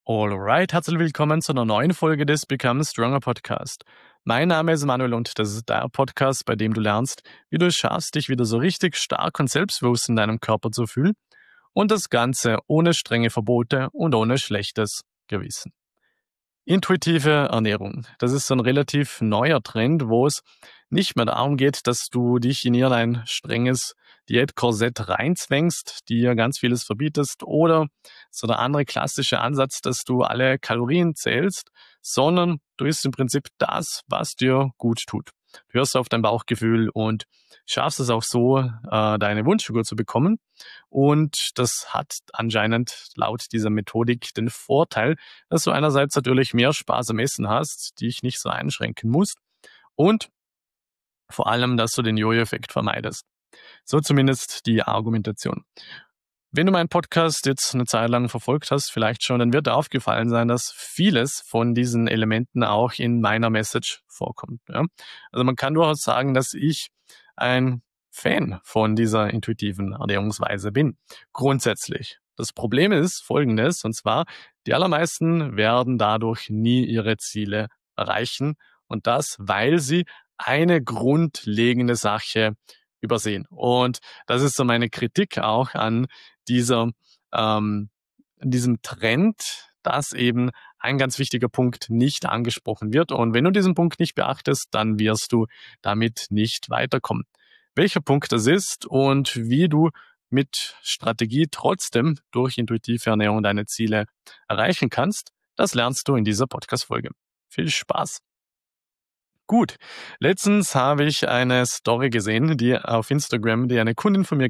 Alright, herzlich willkommen zu einer neuen Folge des Become Stronger Podcast. Mein Name ist Manuel und das ist der Podcast, bei dem du lernst, wie du es schaffst, dich wieder so richtig stark und selbstbewusst in deinem Körper zu fühlen und das Ganze ohne strenge Verbote und ohne schlechtes Gewissen. Intuitive Ernährung. Das ist so ein relativ neuer Trend, wo es nicht mehr darum geht, dass du dich in irgendein strenges Diätkorsett reinzwängst, dir ganz vieles verbietest oder so der andere klassische Ansatz, dass du alle Kalorien zählst, sondern du isst im Prinzip das, was dir gut tut. Du hörst auf dein Bauchgefühl und schaffst es auch so, deine Wunschfigur zu bekommen. Und das hat anscheinend laut dieser Methodik den Vorteil, dass du einerseits natürlich mehr Spaß am Essen hast, dich nicht so einschränken musst und vor allem, dass du den Jojo-Effekt vermeidest. So zumindest die Argumentation. Wenn du meinen Podcast jetzt eine Zeit lang verfolgt hast, vielleicht schon, dann wird dir aufgefallen sein, dass vieles von diesen Elementen auch in meiner Message vorkommt. Ja? Also man kann durchaus sagen, dass ich ein Fan von dieser intuitiven Ernährungsweise bin. Grundsätzlich. Das Problem ist folgendes, und zwar, die allermeisten werden dadurch nie ihre Ziele erreichen. Und das, weil sie eine grundlegende Sache übersehen. Und das ist so meine Kritik auch an dieser, diesem Trend, dass eben ein ganz wichtiger Punkt nicht angesprochen wird. Und wenn du diesen Punkt nicht beachtest, dann wirst du damit nicht weiterkommen. Welcher Punkt das ist und wie du mit Strategie trotzdem durch intuitive Ernährung deine Ziele erreichen kannst, das lernst du in dieser Podcast-Folge. Viel Spaß! Gut, letztens habe ich eine Story gesehen, die auf Instagram, die eine Kundin von mir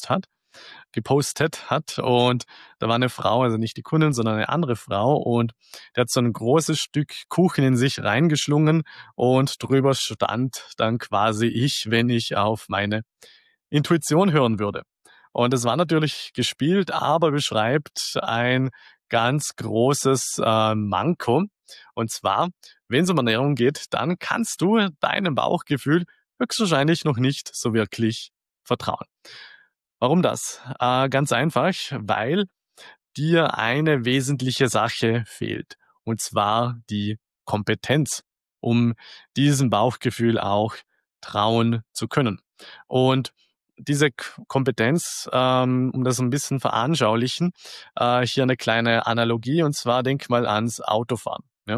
gepostet hat und da war eine Frau, also nicht die Kundin, sondern eine andere Frau und die hat so ein großes Stück Kuchen in sich reingeschlungen und drüber stand dann quasi ich, wenn ich auf meine Intuition hören würde. Und es war natürlich gespielt, aber beschreibt ein ganz großes Manko. Und zwar, wenn es um Ernährung geht, dann kannst du deinem Bauchgefühl höchstwahrscheinlich noch nicht so wirklich vertrauen. Warum das? Ganz einfach, weil dir eine wesentliche Sache fehlt. Und zwar die Kompetenz, um diesem Bauchgefühl auch trauen zu können. Und diese Kompetenz, um das ein bisschen veranschaulichen, hier eine kleine Analogie, und zwar denk mal ans Autofahren. Ja?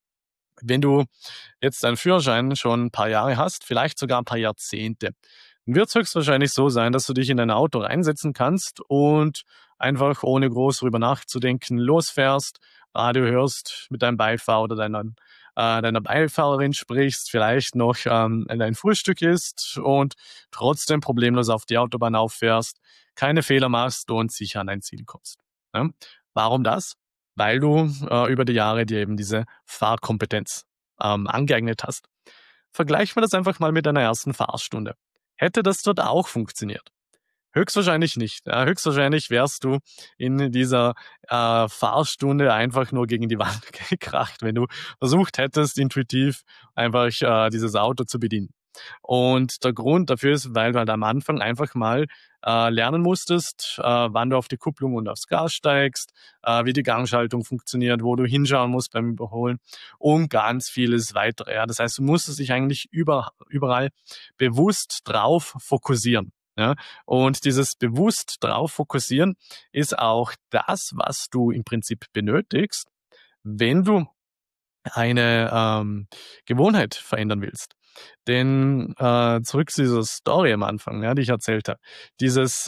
Wenn du jetzt deinen Führerschein schon ein paar Jahre hast, vielleicht sogar ein paar Jahrzehnte, dann wird es höchstwahrscheinlich so sein, dass du dich in ein Auto reinsetzen kannst und einfach ohne groß drüber nachzudenken losfährst, Radio hörst, mit deinem Beifahrer oder deiner Beifahrerin sprichst, vielleicht noch dein Frühstück isst und trotzdem problemlos auf die Autobahn auffährst, keine Fehler machst und sicher an dein Ziel kommst. Ja? Warum das? Weil du über die Jahre dir eben diese Fahrkompetenz angeeignet hast. Vergleichen wir das einfach mal mit deiner ersten Fahrstunde. Hätte das dort auch funktioniert? Höchstwahrscheinlich nicht. Ja, höchstwahrscheinlich wärst du in dieser Fahrstunde einfach nur gegen die Wand gekracht, wenn du versucht hättest, intuitiv einfach dieses Auto zu bedienen. Und der Grund dafür ist, weil du halt am Anfang einfach mal lernen musstest, wann du auf die Kupplung und aufs Gas steigst, wie die Gangschaltung funktioniert, wo du hinschauen musst beim Überholen und ganz vieles weitere. Ja. Das heißt, du musstest dich eigentlich überall bewusst drauf fokussieren. Ja. Und dieses bewusst drauf fokussieren ist auch das, was du im Prinzip benötigst, wenn du eine Gewohnheit verändern willst. Denn zurück zu dieser Story am Anfang, ja, die ich erzählt habe. Dieses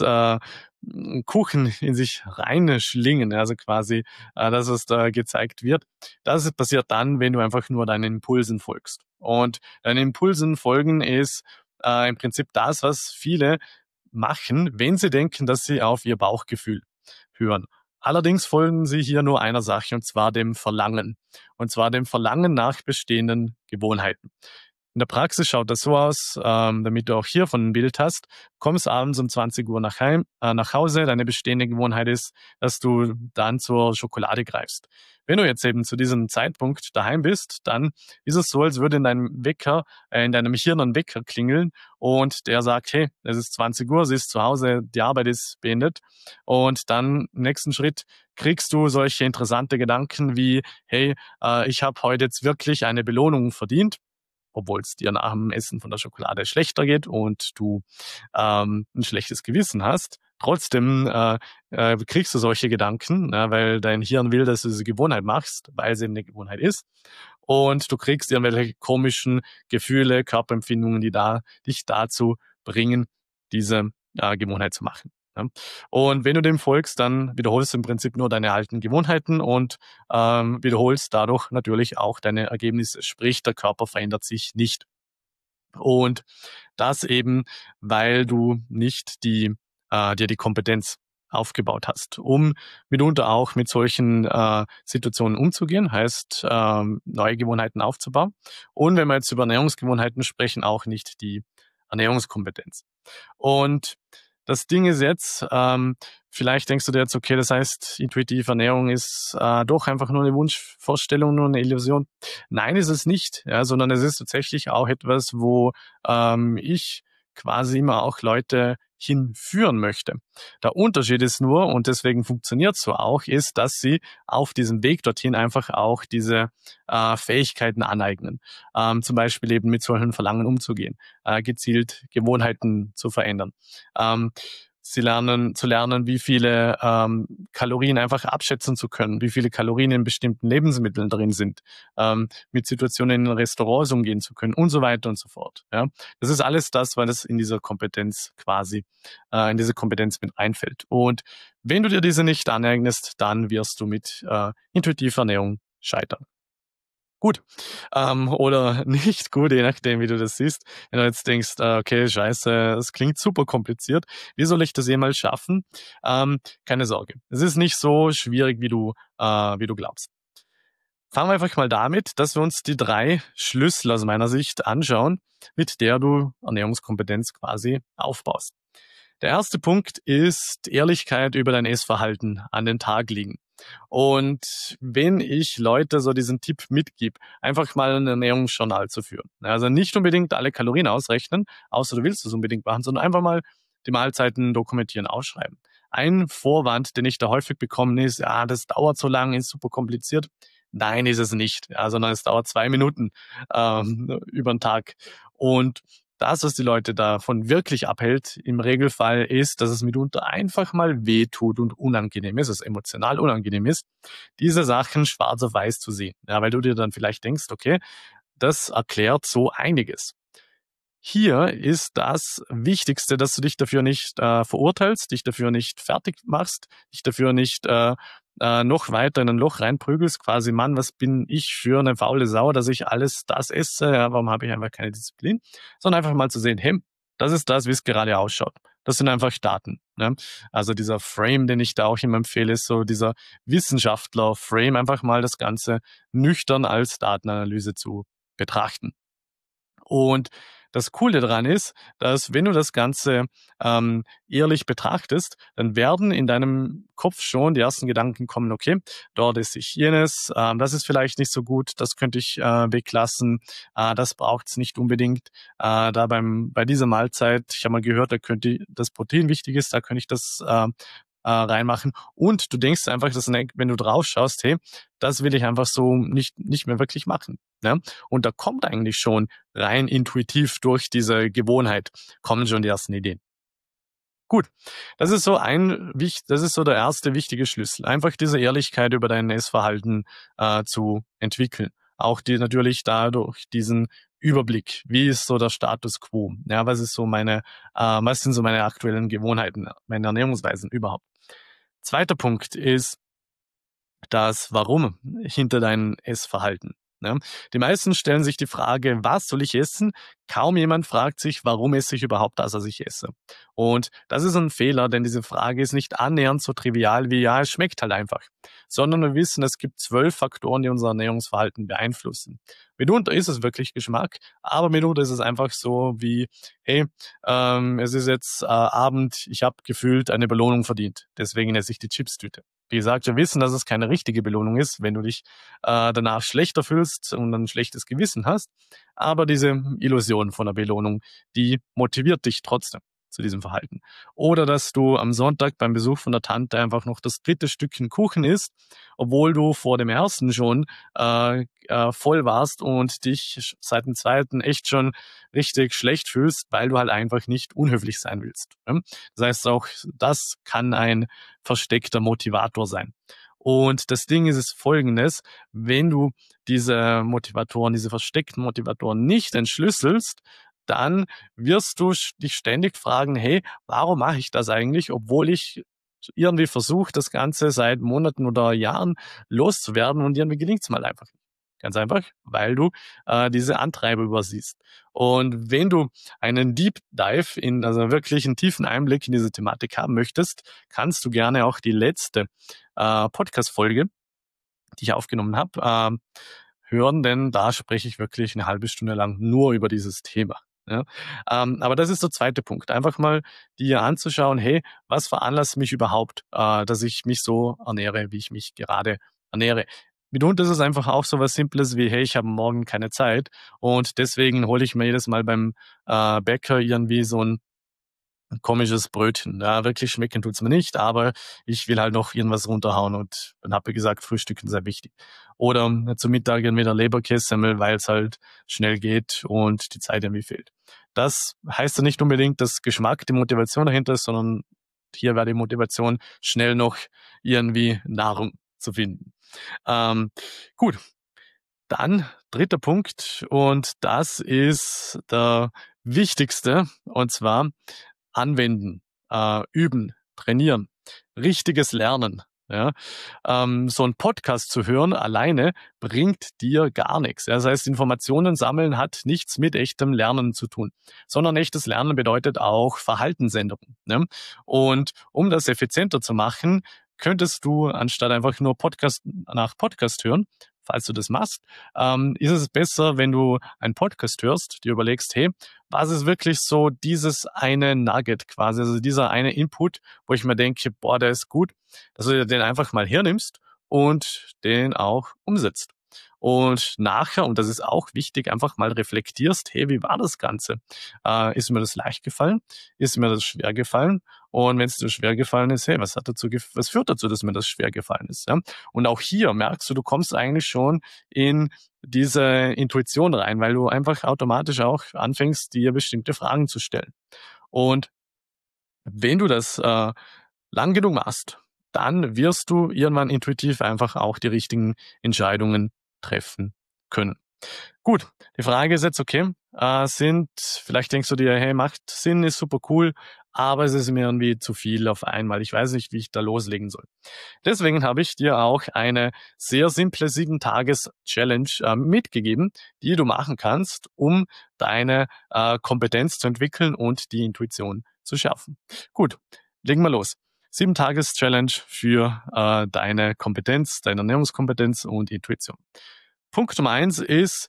Kuchen in sich reinschlingen, also quasi das, was da gezeigt wird, das passiert dann, wenn du einfach nur deinen Impulsen folgst. Und deinen Impulsen folgen ist im Prinzip das, was viele machen, wenn sie denken, dass sie auf ihr Bauchgefühl hören. Allerdings folgen sie hier nur einer Sache, und zwar dem Verlangen. Und zwar dem Verlangen nach bestehenden Gewohnheiten. In der Praxis schaut das so aus, damit du auch hiervon ein Bild hast. Kommst abends um 20 Uhr nach Hause. Deine bestehende Gewohnheit ist, dass du dann zur Schokolade greifst. Wenn du jetzt eben zu diesem Zeitpunkt daheim bist, dann ist es so, als würde in deinem Hirn ein Wecker klingeln und der sagt, hey, es ist 20 Uhr, sie ist zu Hause, die Arbeit ist beendet. Und dann im nächsten Schritt kriegst du solche interessante Gedanken wie, hey, ich habe heute jetzt wirklich eine Belohnung verdient, obwohl es dir nach dem Essen von der Schokolade schlechter geht und du ein schlechtes Gewissen hast. Trotzdem kriegst du solche Gedanken, weil dein Hirn will, dass du diese Gewohnheit machst, weil es eben eine Gewohnheit ist. Und du kriegst irgendwelche komischen Gefühle, Körperempfindungen, dich dazu bringen, diese Gewohnheit zu machen. Ja. Und wenn du dem folgst, dann wiederholst du im Prinzip nur deine alten Gewohnheiten und wiederholst dadurch natürlich auch deine Ergebnisse. Sprich, der Körper verändert sich nicht. Und das eben, weil du nicht dir die Kompetenz aufgebaut hast, um mitunter auch mit solchen Situationen umzugehen, heißt neue Gewohnheiten aufzubauen. Und wenn wir jetzt über Ernährungsgewohnheiten sprechen, auch nicht die Ernährungskompetenz. Und das Ding ist jetzt, vielleicht denkst du dir jetzt, okay, das heißt, intuitive Ernährung ist doch einfach nur eine Wunschvorstellung, nur eine Illusion. Nein, ist es nicht, ja, sondern es ist tatsächlich auch etwas, wo ich quasi immer auch Leute hinführen möchte. Der Unterschied ist nur, und deswegen funktioniert es so auch, ist, dass sie auf diesem Weg dorthin einfach auch diese Fähigkeiten aneignen. Zum Beispiel eben mit solchen Verlangen umzugehen, gezielt Gewohnheiten zu verändern. Ähm, Sie lernen, wie viele Kalorien einfach abschätzen zu können, wie viele Kalorien in bestimmten Lebensmitteln drin sind, mit Situationen in Restaurants umgehen zu können und so weiter und so fort. Ja. Das ist alles das, weil es in dieser Kompetenz in diese Kompetenz mit einfällt. Und wenn du dir diese nicht aneignest, dann wirst du mit intuitiver Ernährung scheitern. Gut, oder nicht gut, je nachdem, wie du das siehst. Wenn du jetzt denkst, okay, scheiße, das klingt super kompliziert. Wie soll ich das jemals schaffen? Keine Sorge. Es ist nicht so schwierig, wie du glaubst. Fangen wir einfach mal damit, dass wir uns die 3 Schlüssel aus meiner Sicht anschauen, mit der du Ernährungskompetenz quasi aufbaust. Der erste Punkt ist Ehrlichkeit über dein Essverhalten an den Tag legen. Und wenn ich Leute so diesen Tipp mitgib, einfach mal ein Ernährungsjournal zu führen. Also nicht unbedingt alle Kalorien ausrechnen, außer du willst es unbedingt machen, sondern einfach mal die Mahlzeiten dokumentieren, ausschreiben. Ein Vorwand, den ich da häufig bekomme, ist, ja, das dauert so lange, ist super kompliziert. Nein, ist es nicht, ja, sondern es dauert 2 Minuten über den Tag. Und das, was die Leute davon wirklich abhält, im Regelfall ist, dass es mitunter einfach mal wehtut und unangenehm ist, es emotional unangenehm ist, diese Sachen schwarz auf weiß zu sehen. Ja, weil du dir dann vielleicht denkst, okay, das erklärt so einiges. Hier ist das Wichtigste, dass du dich dafür nicht verurteilst, dich dafür nicht fertig machst, dich dafür nicht noch weiter in ein Loch reinprügelst, quasi, Mann, was bin ich für eine faule Sau, dass ich alles das esse, ja, warum habe ich einfach keine Disziplin, sondern einfach mal zu sehen, hey, das ist das, wie es gerade ausschaut. Das sind einfach Daten. Ne? Also dieser Frame, den ich da auch immer empfehle, ist so dieser Wissenschaftler-Frame, einfach mal das Ganze nüchtern als Datenanalyse zu betrachten. Und das Coole daran ist, dass wenn du das Ganze ehrlich betrachtest, dann werden in deinem Kopf schon die ersten Gedanken kommen, okay, dort ist sich jenes, das ist vielleicht nicht so gut, das könnte ich weglassen, das braucht's nicht unbedingt. Bei dieser Mahlzeit, ich habe mal gehört, da könnte das Protein wichtig ist, da könnte ich das reinmachen. Und du denkst einfach, dass wenn du drauf schaust, hey, das will ich einfach so nicht mehr wirklich machen. Ne? Und da kommt eigentlich schon rein intuitiv durch diese Gewohnheit, kommen schon die ersten Ideen. Gut, das ist so der erste wichtige Schlüssel. Einfach diese Ehrlichkeit über dein Essverhalten zu entwickeln. Auch natürlich dadurch diesen Überblick. Wie ist so der Status quo? Ja, was sind so meine aktuellen Gewohnheiten, meine Ernährungsweisen überhaupt? Zweiter Punkt ist das Warum hinter deinem Essverhalten. Ne? Die meisten stellen sich die Frage, was soll ich essen? Kaum jemand fragt sich, warum esse ich überhaupt das, was ich esse? Und das ist ein Fehler, denn diese Frage ist nicht annähernd so trivial wie, ja, es schmeckt halt einfach. Sondern wir wissen, es gibt 12 Faktoren, die unser Ernährungsverhalten beeinflussen. Mitunter ist es wirklich Geschmack, aber mitunter ist es einfach so wie, hey, es ist jetzt Abend, ich habe gefühlt eine Belohnung verdient, deswegen esse ich die Chipstüte. Wie gesagt, wir wissen, dass es keine richtige Belohnung ist, wenn du dich danach schlechter fühlst und ein schlechtes Gewissen hast. Aber diese Illusion von der Belohnung, die motiviert dich trotzdem zu diesem Verhalten. Oder dass du am Sonntag beim Besuch von der Tante einfach noch das dritte Stückchen Kuchen isst, obwohl du vor dem ersten schon voll warst und dich seit dem zweiten echt schon richtig schlecht fühlst, weil du halt einfach nicht unhöflich sein willst. Ne? Das heißt, auch das kann ein versteckter Motivator sein. Und das Ding ist es folgendes, wenn du diese Motivatoren, diese versteckten Motivatoren nicht entschlüsselst, dann wirst du dich ständig fragen, hey, warum mache ich das eigentlich, obwohl ich irgendwie versuche, das Ganze seit Monaten oder Jahren loszuwerden und irgendwie gelingt es mal einfach nicht. Ganz einfach, weil du diese Antreiber übersiehst. Und wenn du einen Deep Dive also wirklich einen tiefen Einblick in diese Thematik haben möchtest, kannst du gerne auch die letzte Podcast-Folge, die ich aufgenommen habe, hören, denn da spreche ich wirklich eine halbe Stunde lang nur über dieses Thema. Ja? Aber das ist der zweite Punkt. Einfach mal dir anzuschauen, hey, was veranlasst mich überhaupt, dass ich mich so ernähre, wie ich mich gerade ernähre. Mitunter ist es einfach auch so was Simples wie, hey, ich habe morgen keine Zeit und deswegen hole ich mir jedes Mal beim Bäcker irgendwie so ein komisches Brötchen. Ja, wirklich schmecken tut's mir nicht, aber ich will halt noch irgendwas runterhauen und dann habe ich gesagt, Frühstücken sehr wichtig. Oder zum Mittag entweder Leberkässemmel, weil es halt schnell geht und die Zeit irgendwie fehlt. Das heißt ja nicht unbedingt, dass Geschmack die Motivation dahinter ist, sondern hier wäre die Motivation, schnell noch irgendwie Nahrung zu finden. Ähm, gut, dann dritter Punkt und das ist der wichtigste und zwar anwenden, üben, trainieren, richtiges Lernen. Ja, so ein Podcast zu hören alleine bringt dir gar nichts. Ja, das heißt, Informationen sammeln hat nichts mit echtem Lernen zu tun, sondern echtes Lernen bedeutet auch Verhaltensänderung. Ne? Und um das effizienter zu machen, könntest du anstatt einfach nur Podcast nach Podcast hören, falls du das machst, ist es besser, wenn du einen Podcast hörst, dir überlegst, hey, was ist wirklich so dieses eine Nugget quasi, also dieser eine Input, wo ich mir denke, boah, der ist gut, dass du den einfach mal hernimmst und den auch umsetzt. Und nachher, und das ist auch wichtig, einfach mal reflektierst, hey, wie war das Ganze? Ist mir das leicht gefallen? Ist mir das schwer gefallen? Und wenn es dir schwer gefallen ist, hey, was führt dazu, dass mir das schwer gefallen ist? Ja? Und auch hier merkst du, du kommst eigentlich schon in diese Intuition rein, weil du einfach automatisch auch anfängst, dir bestimmte Fragen zu stellen. Und wenn du das lang genug machst, dann wirst du irgendwann intuitiv einfach auch die richtigen Entscheidungen treffen können. Gut, die Frage ist jetzt, okay, vielleicht denkst du dir, hey, macht Sinn, ist super cool, aber es ist mir irgendwie zu viel auf einmal. Ich weiß nicht, wie ich da loslegen soll. Deswegen habe ich dir auch eine sehr simple 7-Tages-Challenge mitgegeben, die du machen kannst, um deine Kompetenz zu entwickeln und die Intuition zu schärfen. Gut, legen wir los. 7-Tages-Challenge für deine Kompetenz, deine Ernährungskompetenz und Intuition. Punkt Nummer 1 ist,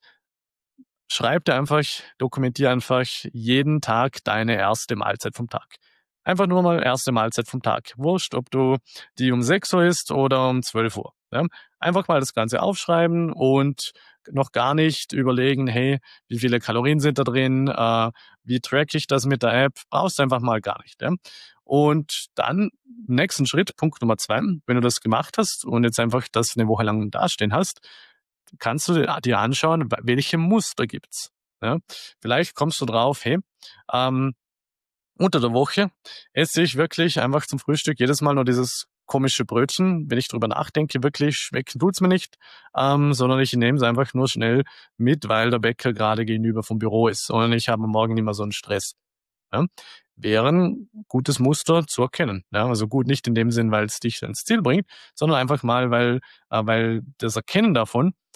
schreib dir einfach, dokumentier einfach jeden Tag deine erste Mahlzeit vom Tag. Einfach nur mal erste Mahlzeit vom Tag. Wurscht, ob du die um 6 Uhr isst oder um 12 Uhr. Ja? Einfach mal das Ganze aufschreiben und noch gar nicht überlegen, hey, wie viele Kalorien sind da drin, wie track ich das mit der App, brauchst du einfach mal gar nicht. Ja? Und dann, nächsten Schritt, Punkt Nummer 2, wenn du das gemacht hast und jetzt einfach das eine Woche lang dastehen hast, kannst du dir anschauen, welche Muster gibt's. Ja? Vielleicht kommst du drauf, hey, ähm, unter der Woche esse ich wirklich einfach zum Frühstück jedes Mal nur dieses komische Brötchen. Wenn ich drüber nachdenke, wirklich schmecken tut's mir nicht, sondern ich nehme es einfach nur schnell mit, weil der Bäcker gerade gegenüber vom Büro ist und ich habe am Morgen immer so einen Stress. Ja? Wäre ein gutes Muster zu erkennen. Ja? Also gut nicht in dem Sinn, weil es dich ans Ziel bringt, sondern einfach mal, weil das Erkennen davon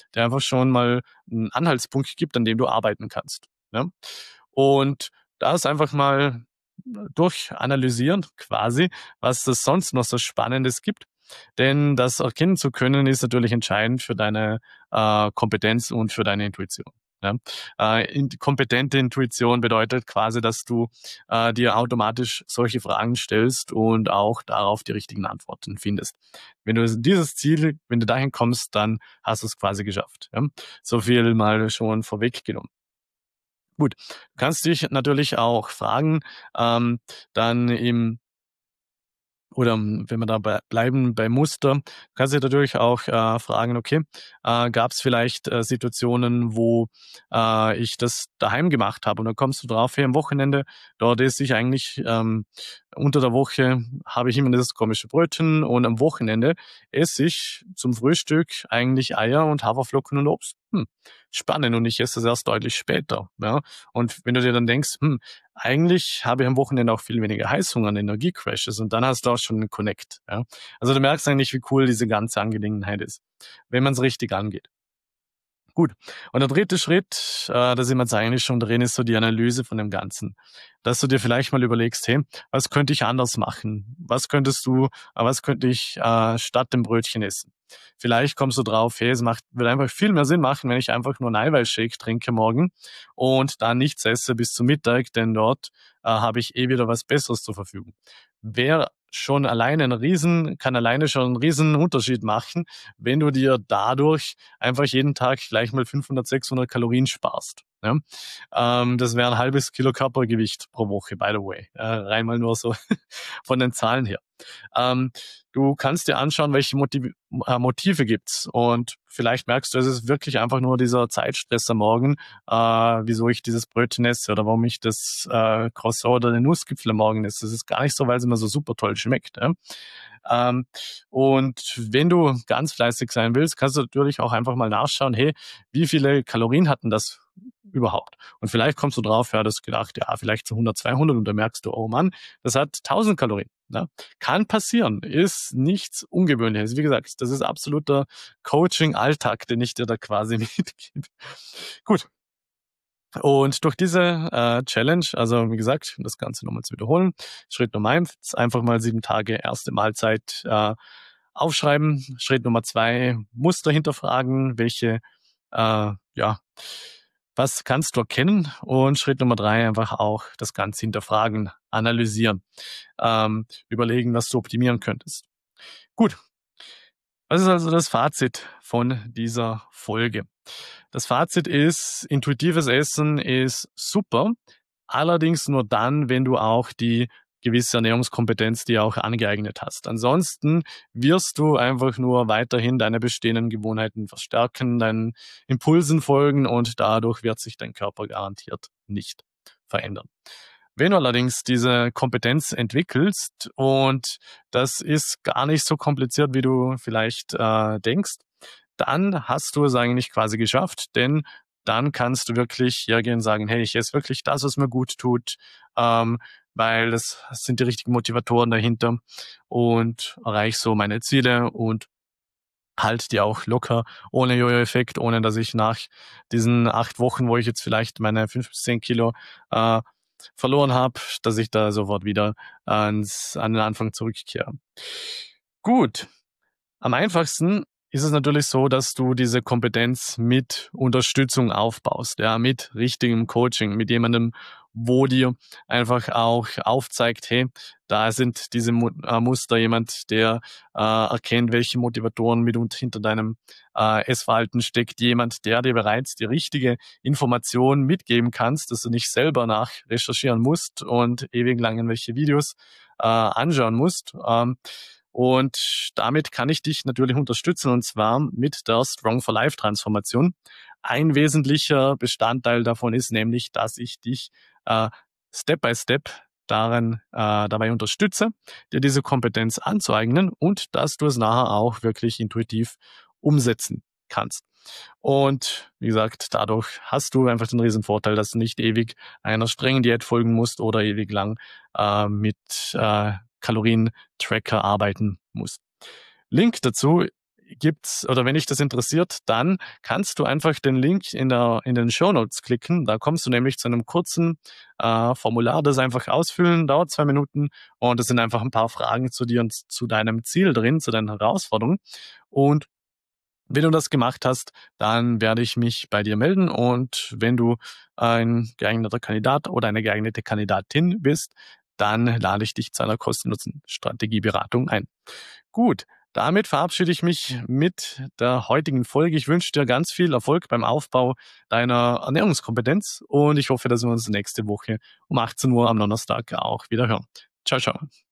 der einfach schon mal einen Anhaltspunkt gibt, an dem du arbeiten kannst. Ja? Und das einfach mal durchanalysieren quasi, was es sonst noch so Spannendes gibt. Denn das erkennen zu können, ist natürlich entscheidend für deine Kompetenz und für deine Intuition. Ja? Kompetente Intuition bedeutet quasi, dass du dir automatisch solche Fragen stellst und auch darauf die richtigen Antworten findest. Wenn wenn du dahin kommst, dann hast du es quasi geschafft. Ja? So viel mal schon vorweggenommen. Gut, du kannst dich natürlich auch fragen, dann im oder wenn wir dabei bleiben bei Muster, kannst du dich natürlich auch fragen, okay, gab es vielleicht Situationen, wo ich das daheim gemacht habe? Und dann kommst du drauf, hey, am Wochenende, dort esse ich eigentlich, unter der Woche habe ich immer dieses komische Brötchen und am Wochenende esse ich zum Frühstück eigentlich Eier und Haferflocken und Obst. Spannend, und ich esse das erst deutlich später. Ja? Und wenn du dir dann denkst, eigentlich habe ich am Wochenende auch viel weniger Heißhunger und Energiecrashes, und dann hast du auch schon einen Connect. Ja? Also du merkst eigentlich, wie cool diese ganze Angelegenheit ist, wenn man es richtig angeht. Gut. Und der dritte Schritt, da sind wir jetzt eigentlich schon drin, ist so die Analyse von dem Ganzen. Dass du dir vielleicht mal überlegst, hey, was könnte ich anders machen? Was könnte ich statt dem Brötchen essen? Vielleicht kommst du drauf, hey, wird einfach viel mehr Sinn machen, wenn ich einfach nur einen Eiweißshake trinke morgen und dann nichts esse bis zum Mittag, denn dort habe ich eh wieder was Besseres zur Verfügung. Kann alleine schon einen riesen Unterschied machen, wenn du dir dadurch einfach jeden Tag gleich mal 500, 600 Kalorien sparst. Ja? Das wäre ein halbes Kilo Körpergewicht pro Woche, by the way. Rein mal nur so von den Zahlen her. Ähm, Du kannst dir anschauen, welche Motive gibt's, und vielleicht merkst du, es ist wirklich einfach nur dieser Zeitstress am Morgen, wieso ich dieses Brötchen esse oder warum ich das Croissant oder den Nussgipfel am Morgen esse. Das ist gar nicht so, weil es immer so super toll schmeckt. Ja? Ähm, und wenn du ganz fleißig sein willst, kannst du natürlich auch einfach mal nachschauen, hey, wie viele Kalorien hatten das überhaupt? Und vielleicht kommst du drauf, ja, das gedacht, ja, vielleicht so 100, 200, und dann merkst du, oh Mann, das hat 1000 Kalorien. Ne? Kann passieren, ist nichts Ungewöhnliches. Wie gesagt, das ist absoluter Coaching-Alltag, den ich dir da quasi mitgebe. Gut. Und durch diese Challenge, also wie gesagt, um das Ganze nochmal zu wiederholen, Schritt Nummer 1, einfach mal 7 Tage erste Mahlzeit aufschreiben. Schritt Nummer 2, Muster hinterfragen, ja, was kannst du erkennen? Und Schritt Nummer 3, einfach auch das Ganze hinterfragen, analysieren, überlegen, was du optimieren könntest. Gut, was ist also das Fazit von dieser Folge? Das Fazit ist, intuitives Essen ist super, allerdings nur dann, wenn du auch die gewisse Ernährungskompetenz dir auch angeeignet hast. Ansonsten wirst du einfach nur weiterhin deine bestehenden Gewohnheiten verstärken, deinen Impulsen folgen, und dadurch wird sich dein Körper garantiert nicht verändern. Wenn du allerdings diese Kompetenz entwickelst, und das ist gar nicht so kompliziert, wie du vielleicht denkst, dann hast du es eigentlich quasi geschafft, denn dann kannst du wirklich hergehen und sagen, hey, ich esse wirklich das, was mir gut tut, ähm, weil das sind die richtigen Motivatoren dahinter, und erreiche so meine Ziele und halt die auch locker, ohne Jojo-Effekt, ohne dass ich nach diesen 8 Wochen, wo ich jetzt vielleicht meine 5 bis 10 Kilo äh, verloren habe, dass ich da sofort wieder an den Anfang zurückkehre. Gut, am einfachsten ist es natürlich so, dass du diese Kompetenz mit Unterstützung aufbaust, ja, mit richtigem Coaching, mit jemandem, wo dir einfach auch aufzeigt, hey, da sind diese Muster, jemand, der erkennt, welche Motivatoren mitunter hinter deinem Essverhalten steckt, jemand, der dir bereits die richtige Information mitgeben kannst, dass du nicht selber nach recherchieren musst und ewig lang irgendwelche Videos anschauen musst. Und damit kann ich dich natürlich unterstützen, und zwar mit der Strong for Life Transformation. Ein wesentlicher Bestandteil davon ist nämlich, dass ich dich Step by Step dabei unterstütze, dir diese Kompetenz anzueignen, und dass du es nachher auch wirklich intuitiv umsetzen kannst. Und wie gesagt, dadurch hast du einfach den riesen Vorteil, dass du nicht ewig einer strengen Diät folgen musst oder ewig lang mit Kalorien-Tracker arbeiten musst. Link dazu gibt's oder wenn dich das interessiert, dann kannst du einfach den Link in den Shownotes klicken. Da kommst du nämlich zu einem kurzen Formular, das einfach ausfüllen, dauert 2 Minuten und es sind einfach ein paar Fragen zu dir und zu deinem Ziel drin, zu deinen Herausforderungen. Und wenn du das gemacht hast, dann werde ich mich bei dir melden und wenn du ein geeigneter Kandidat oder eine geeignete Kandidatin bist, dann lade ich dich zu einer kostenlosen Strategieberatung ein. Gut, damit verabschiede ich mich mit der heutigen Folge. Ich wünsche dir ganz viel Erfolg beim Aufbau deiner Ernährungskompetenz und ich hoffe, dass wir uns nächste Woche um 18 Uhr am Donnerstag auch wieder hören. Ciao, ciao.